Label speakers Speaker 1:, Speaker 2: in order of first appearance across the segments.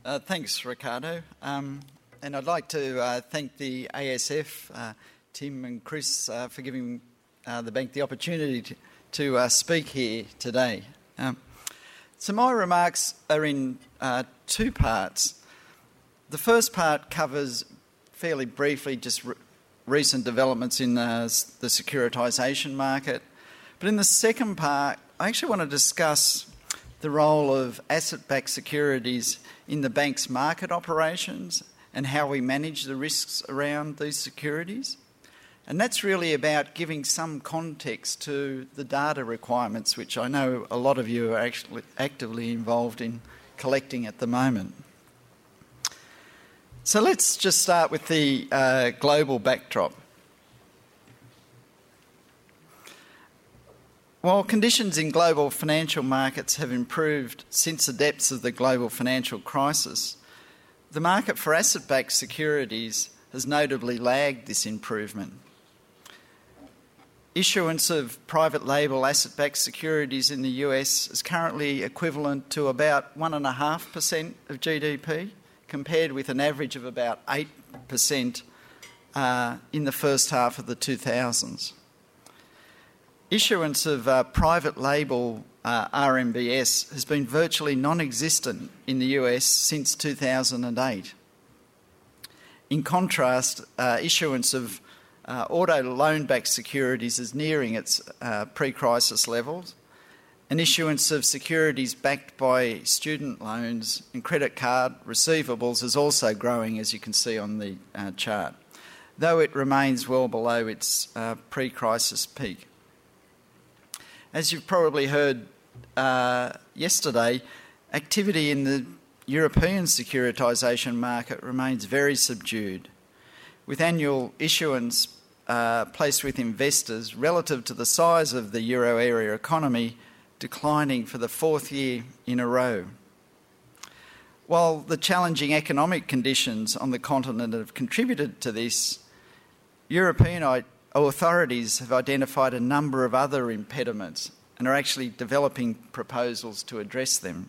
Speaker 1: Thanks, Ricardo. And I'd like to thank the ASF, Tim and Chris, for giving the bank the opportunity to speak here today. So my remarks are in two parts. The first part covers fairly briefly just recent developments in the securitisation market. But in the second part, I actually want to discuss the role of asset-backed securities in the bank's market operations and how we manage the risks around these securities. And that's really about giving some context to the data requirements, which I know a lot of you are actually actively involved in collecting at the moment. So let's just start with the global backdrop. While conditions in global financial markets have improved since the depths of the global financial crisis, the market for asset-backed securities has notably lagged this improvement. Issuance of private label asset-backed securities in the US is currently equivalent to about 1.5% of GDP, compared with an average of about 8% in the first half of the 2000s. Issuance of private label RMBS has been virtually non-existent in the US since 2008. In contrast, issuance of auto loan-backed securities is nearing its pre-crisis levels, and issuance of securities backed by student loans and credit card receivables is also growing, as you can see on the chart, though it remains well below its pre-crisis peak. As you've probably heard yesterday, activity in the European securitisation market remains very subdued, with annual issuance placed with investors relative to the size of the euro area economy declining for the fourth year in a row. While the challenging economic conditions on the continent have contributed to this, European authorities have identified a number of other impediments and are actually developing proposals to address them.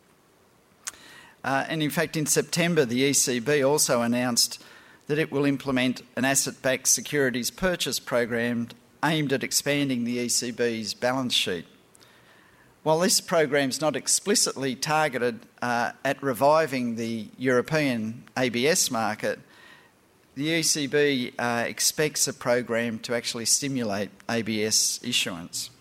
Speaker 1: And in fact, in September, the ECB also announced that it will implement an asset-backed securities purchase program aimed at expanding the ECB's balance sheet. While this program is not explicitly targeted at reviving the European ABS market, the ECB expects a program to actually stimulate ABS issuance.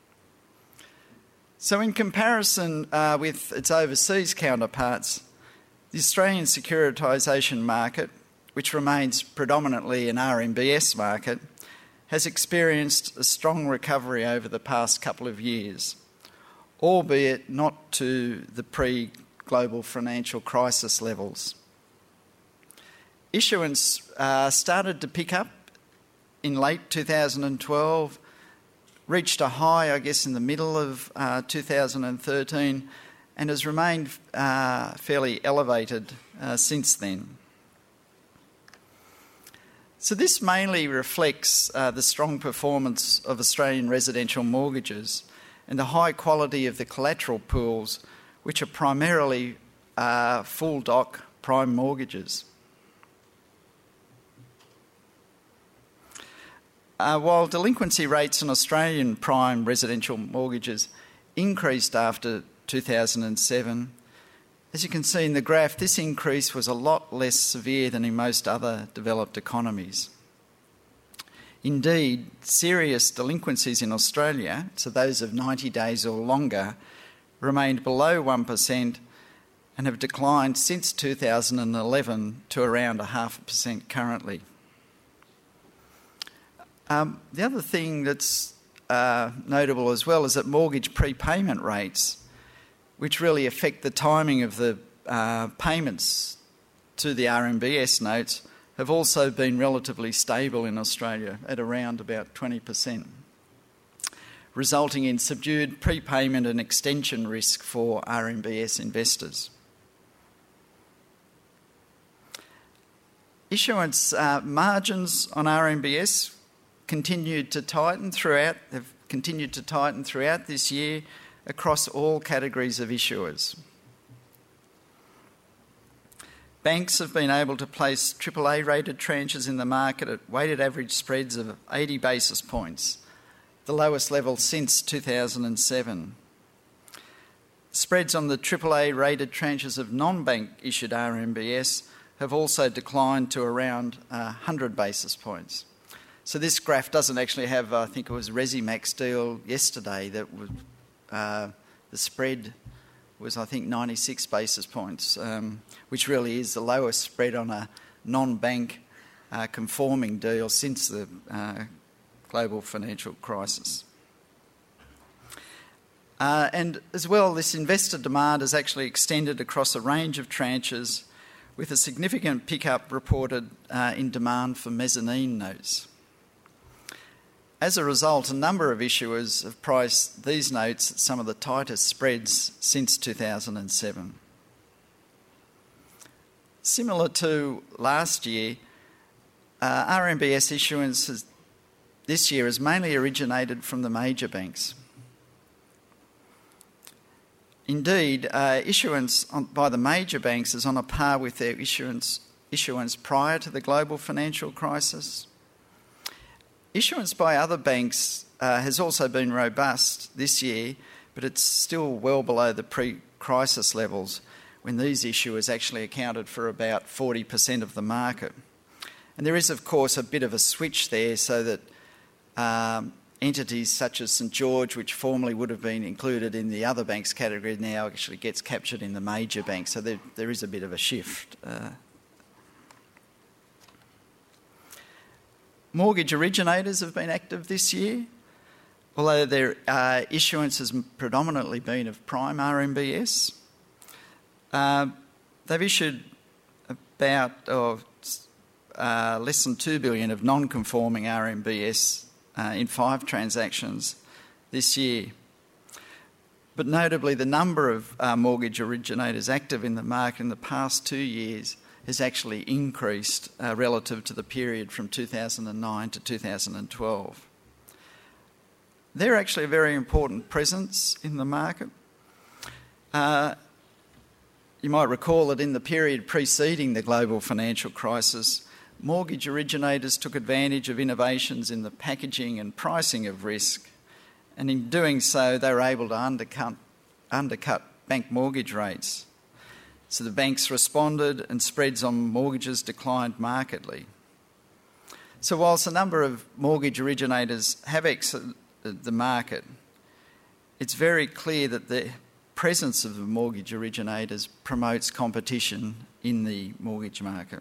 Speaker 1: So in comparison with its overseas counterparts, the Australian securitisation market, which remains predominantly an RMBS market, has experienced a strong recovery over the past couple of years, albeit not to the pre-global financial crisis levels. Issuance started to pick up in late 2012, reached a high, I guess, in the middle of 2013, and has remained fairly elevated since then. So this mainly reflects the strong performance of Australian residential mortgages and the high quality of the collateral pools, which are primarily full doc prime mortgages. While delinquency rates on Australian prime residential mortgages increased after 2007, as you can see in the graph, this increase was a lot less severe than in most other developed economies. Indeed, serious delinquencies in Australia, so those of 90 days or longer, remained below 1% and have declined since 2011 to around 0.5% currently. The other thing that's notable as well is that mortgage prepayment rates, which really affect the timing of the payments to the RMBS notes, have also been relatively stable in Australia at around about 20%, resulting in subdued prepayment and extension risk for RMBS investors. Issuance margins on RMBS have continued to tighten throughout this year across all categories of issuers. banks have been able to place AAA rated tranches in the market at weighted average spreads of 80 basis points, the lowest level since 2007. Spreads on the AAA rated tranches of non-bank issued RMBS have also declined to around 100 basis points. So this graph doesn't actually have, I think it was Resimax deal yesterday that was, the spread was, I think, 96 basis points, which really is the lowest spread on a non-bank conforming deal since the global financial crisis. And as well, this investor demand has actually extended across a range of tranches, with a significant pickup reported in demand for mezzanine notes. As a result, a number of issuers have priced these notes at some of the tightest spreads since 2007. Similar to last year, RMBS issuance this year has mainly originated from the major banks. Indeed, issuance by the major banks is on a par with their issuance prior to the global financial crisis. Issuance by other banks has also been robust this year, but it's still well below the pre-crisis levels, when these issuers actually accounted for about 40% of the market. And there is, of course, a bit of a switch there, so that entities such as St George, which formerly would have been included in the other banks category, now actually gets captured in the major banks. So there is a bit of a shift. Mortgage originators have been active this year, although their issuance has predominantly been of prime RMBS. They've issued about less than $2 billion of non-conforming RMBS in 5 transactions this year. But notably, the number of mortgage originators active in the market in the past 2 years has actually increased relative to the period from 2009 to 2012. They're actually a very important presence in the market. You might recall that in the period preceding the global financial crisis, mortgage originators took advantage of innovations in the packaging and pricing of risk, and in doing so they were able to undercut bank mortgage rates. So the banks responded and spreads on mortgages declined markedly. So whilst a number of mortgage originators have exited the market, it's very clear that the presence of the mortgage originators promotes competition in the mortgage market.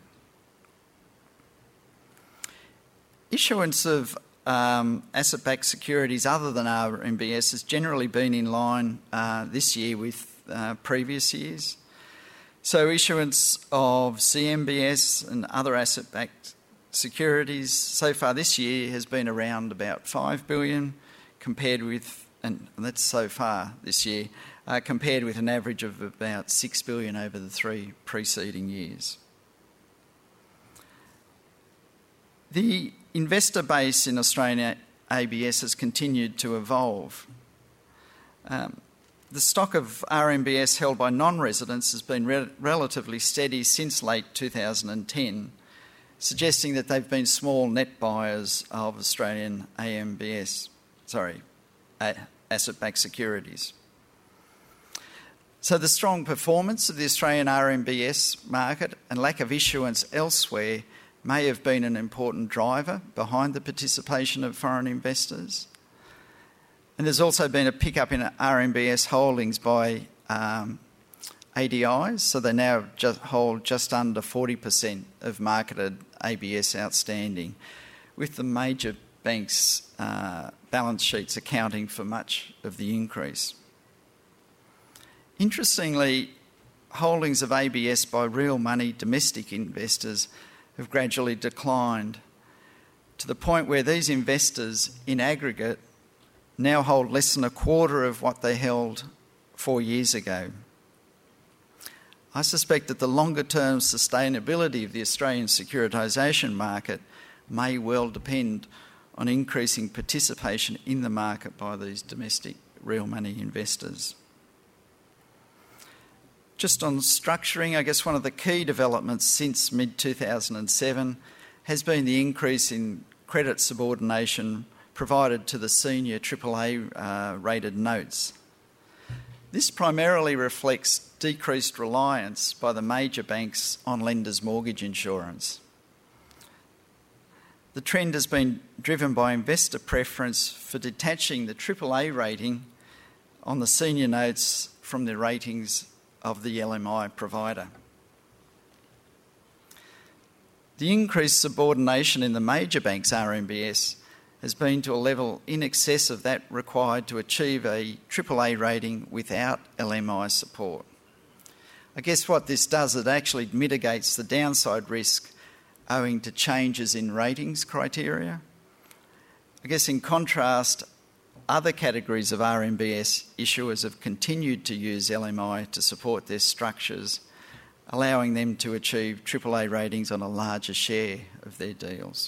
Speaker 1: Issuance of asset-backed securities other than RMBS has generally been in line this year with previous years. So issuance of CMBS and other asset-backed securities so far this year has been around about $5 billion, compared with, and that's so far this year, compared with an average of about $6 billion over the 3 preceding years. The investor base in Australian ABS has continued to evolve. The stock of RMBS held by non-residents has been relatively steady since late 2010, suggesting that they've been small net buyers of Australian asset-backed securities. So the strong performance of the Australian RMBS market and lack of issuance elsewhere may have been an important driver behind the participation of foreign investors. And there's also been a pickup in RMBS holdings by ADIs, so they now hold just under 40% of marketed ABS outstanding, with the major banks' balance sheets accounting for much of the increase. Interestingly, holdings of ABS by real money domestic investors have gradually declined to the point where these investors in aggregate now hold less than a quarter of what they held 4 years ago. I suspect that the longer-term sustainability of the Australian securitisation market may well depend on increasing participation in the market by these domestic real money investors. Just on structuring, I guess one of the key developments since mid-2007 has been the increase in credit subordination provided to the senior AAA rated notes. This primarily reflects decreased reliance by the major banks on lenders' mortgage insurance. The trend has been driven by investor preference for detaching the AAA rating on the senior notes from the ratings of the LMI provider. The increased subordination in the major banks' RMBS has been to a level in excess of that required to achieve a AAA rating without LMI support. I guess what this does, it actually mitigates the downside risk owing to changes in ratings criteria. I guess in contrast, other categories of RMBS issuers have continued to use LMI to support their structures, allowing them to achieve AAA ratings on a larger share of their deals.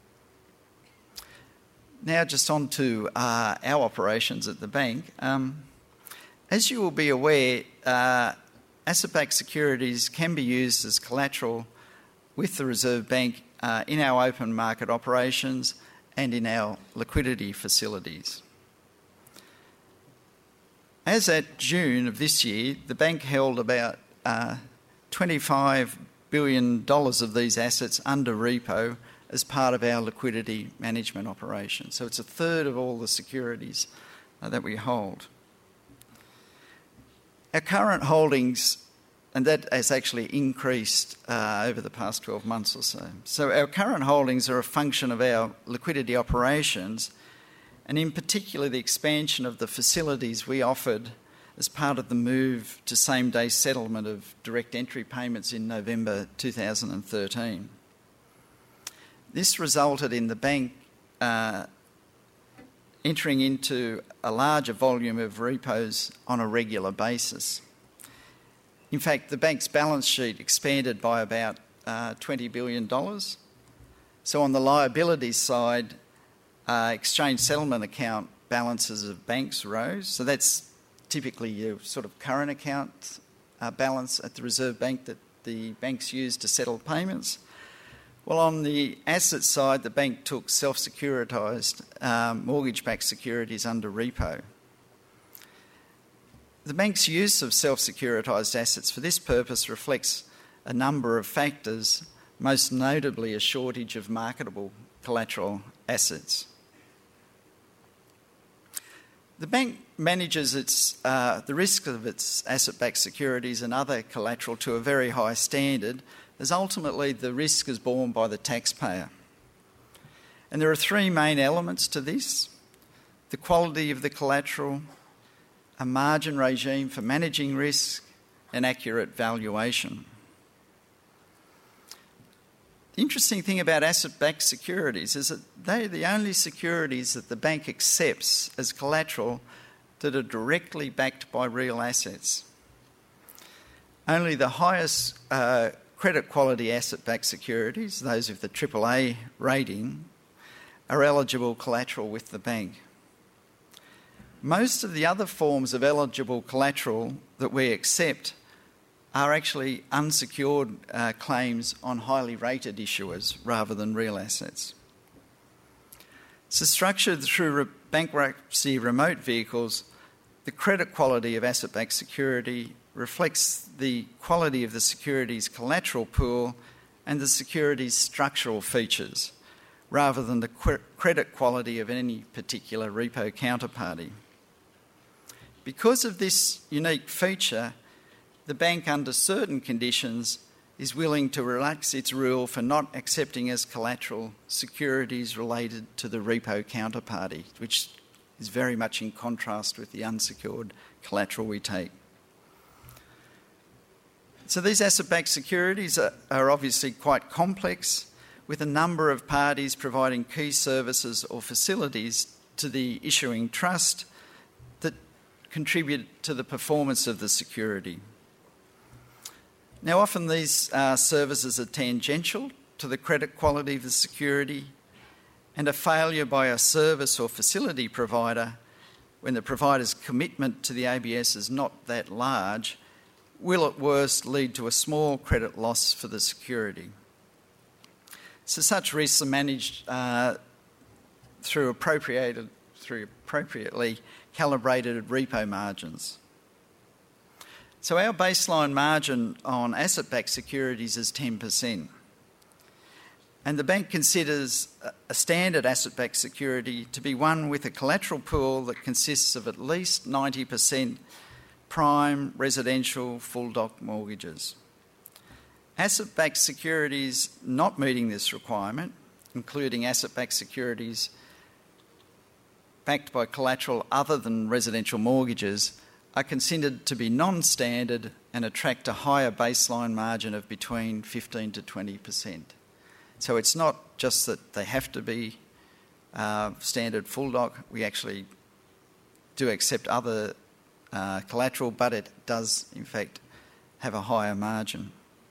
Speaker 1: Now just on to our operations at the bank. As you will be aware, asset-backed securities can be used as collateral with the Reserve Bank in our open market operations and in our liquidity facilities. As at June of this year, the bank held about $25 billion of these assets under repo as part of our liquidity management operation. So it's a third of all the securities that we hold. Our current holdings, and that has actually increased over the past 12 months or so. So our current holdings are a function of our liquidity operations, and in particular the expansion of the facilities we offered as part of the move to same-day settlement of direct entry payments in November 2013. This resulted in the bank entering into a larger volume of repos on a regular basis. In fact, the bank's balance sheet expanded by about $20 billion. So on the liabilities side, exchange settlement account balances of banks rose. So that's typically your sort of current account balance at the Reserve Bank that the banks use to settle payments. Well, on the asset side, the bank took self-securitised mortgage-backed securities under repo. The bank's use of self-securitised assets for this purpose reflects a number of factors, most notably a shortage of marketable collateral assets. The bank manages the risk of its asset-backed securities and other collateral to a very high standard, as ultimately the risk is borne by the taxpayer. And there are three main elements to this: the quality of the collateral, a margin regime for managing risk, and accurate valuation. The interesting thing about asset-backed securities is that they are the only securities that the bank accepts as collateral that are directly backed by real assets. Only the highest credit quality asset-backed securities, those with the AAA rating, are eligible collateral with the bank. Most of the other forms of eligible collateral that we accept are actually unsecured claims on highly rated issuers rather than real assets. So structured through bankruptcy remote vehicles, the credit quality of asset-backed security reflects the quality of the security's collateral pool and the security's structural features, rather than the credit quality of any particular repo counterparty. Because of this unique feature, the bank, under certain conditions, is willing to relax its rule for not accepting as collateral securities related to the repo counterparty, which is very much in contrast with the unsecured collateral we take. So these asset-backed securities are obviously quite complex, with a number of parties providing key services or facilities to the issuing trust that contribute to the performance of the security. Now, often these services are tangential to the credit quality of the security, and a failure by a service or facility provider, when the provider's commitment to the ABS is not that large, will at worst lead to a small credit loss for the security. So such risks are managed through appropriately calibrated repo margins. So our baseline margin on asset-backed securities is 10%. And the bank considers a standard asset-backed security to be one with a collateral pool that consists of at least 90% prime residential full doc mortgages. Asset-backed securities not meeting this requirement, including asset-backed securities backed by collateral other than residential mortgages, are considered to be non-standard and attract a higher baseline margin of between 15 to 20%. So it's not just that they have to be standard full doc. We actually do accept other collateral, but it does in fact have a higher margin.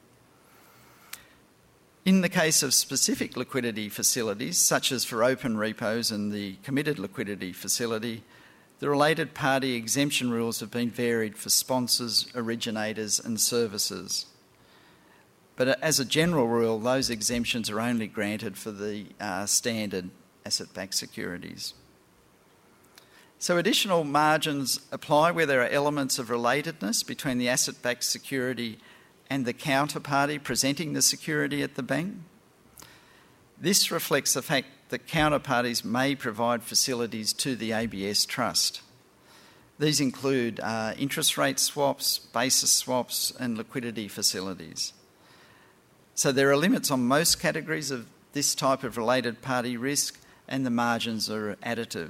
Speaker 1: In the case of specific liquidity facilities, such as for open repos and the committed liquidity facility, the related party exemption rules have been varied for sponsors, originators and services. But as a general rule, those exemptions are only granted for the standard asset-backed securities. So additional margins apply where there are elements of relatedness between the asset-backed security and the counterparty presenting the security at the bank. This reflects the fact that counterparties may provide facilities to the ABS trust. These include interest rate swaps, basis swaps and liquidity facilities. So there are limits on most categories of this type of related party risk, and the margins are additive.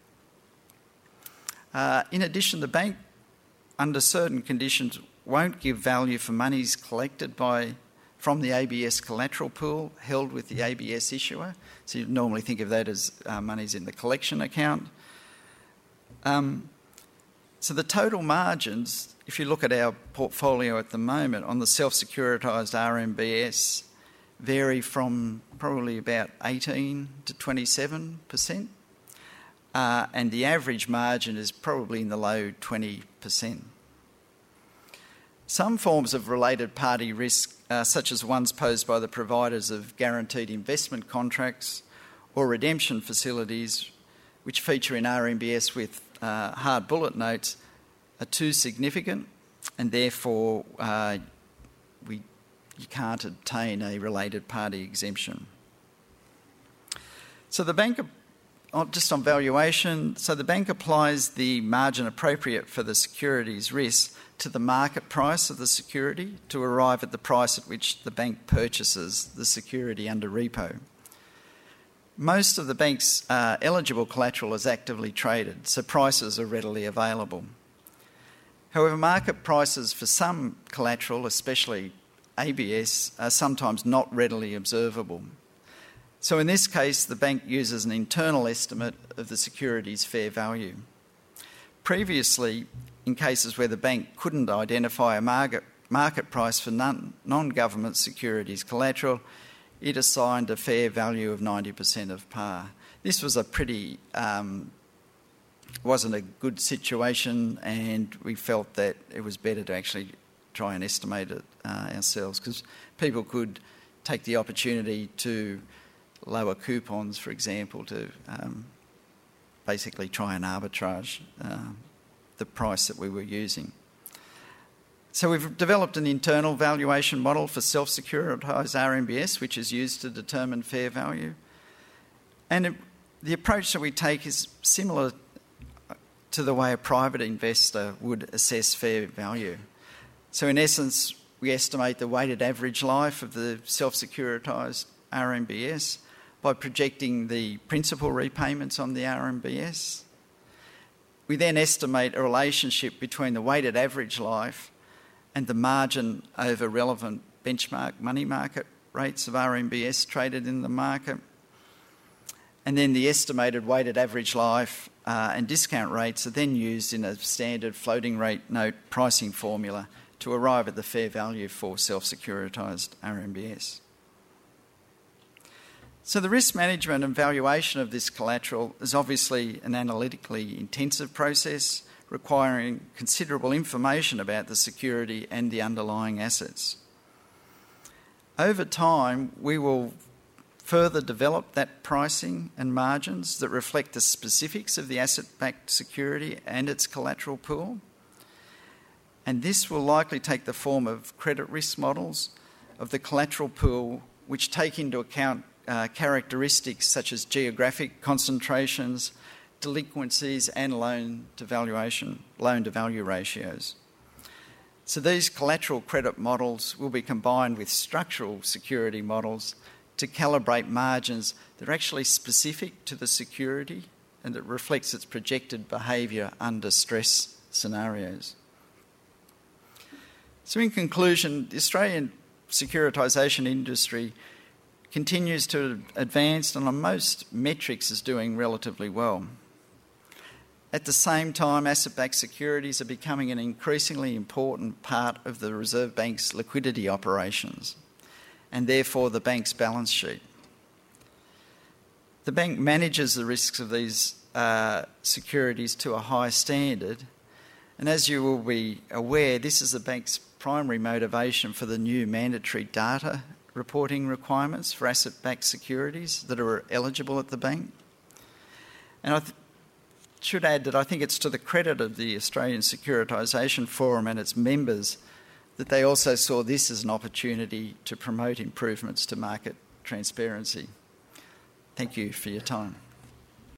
Speaker 1: In addition, the bank, under certain conditions, won't give value for monies collected from the ABS collateral pool held with the ABS issuer. So you'd normally think of that as monies in the collection account. So the total margins, if you look at our portfolio at the moment on the self-securitised RMBS, vary from probably about 18 to 27%, and the average margin is probably in the low 20%. Some forms of related party risk, such as ones posed by the providers of guaranteed investment contracts or redemption facilities, which feature in RMBS with hard bullet notes, are too significant, and therefore you can't obtain a related party exemption. So the bank, just on valuation, so the bank applies the margin appropriate for the securities risk to the market price of the security to arrive at the price at which the bank purchases the security under repo. Most of the bank's eligible collateral is actively traded, so prices are readily available. However, market prices for some collateral, especially ABS, are sometimes not readily observable. So in this case, the bank uses an internal estimate of the security's fair value. Previously, in cases where the bank couldn't identify a market price for non-government securities collateral, it assigned a fair value of 90% of par. This was wasn't a good situation, and we felt that it was better to actually try and estimate it ourselves, because people could take the opportunity to lower coupons, for example, to basically try and arbitrage the price that we were using. So we've developed an internal valuation model for self-securitised RMBS, which is used to determine fair value. And the approach that we take is similar to the way a private investor would assess fair value. So in essence, we estimate the weighted average life of the self-securitised RMBS by projecting the principal repayments on the RMBS. We then estimate a relationship between the weighted average life and the margin over relevant benchmark money market rates of RMBS traded in the market. And then the estimated weighted average life and discount rates are then used in a standard floating rate note pricing formula to arrive at the fair value for self-securitised RMBS. So the risk management and valuation of this collateral is obviously an analytically intensive process requiring considerable information about the security and the underlying assets. Over time, we will further develop that pricing and margins that reflect the specifics of the asset-backed security and its collateral pool. And this will likely take the form of credit risk models of the collateral pool, which take into account characteristics such as geographic concentrations, delinquencies and loan-to-value ratios. So these collateral credit models will be combined with structural security models to calibrate margins that are actually specific to the security and that reflects its projected behaviour under stress scenarios. So in conclusion, the Australian securitisation industry continues to advance and on most metrics is doing relatively well. At the same time, asset-backed securities are becoming an increasingly important part of the Reserve Bank's liquidity operations and therefore the bank's balance sheet. The bank manages the risks of these securities to a high standard, and as you will be aware, this is the bank's primary motivation for the new mandatory data reporting requirements for asset-backed securities that are eligible at the bank. And I should add that I think it's to the credit of the Australian Securitisation Forum and its members that they also saw this as an opportunity to promote improvements to market transparency. Thank you for your time.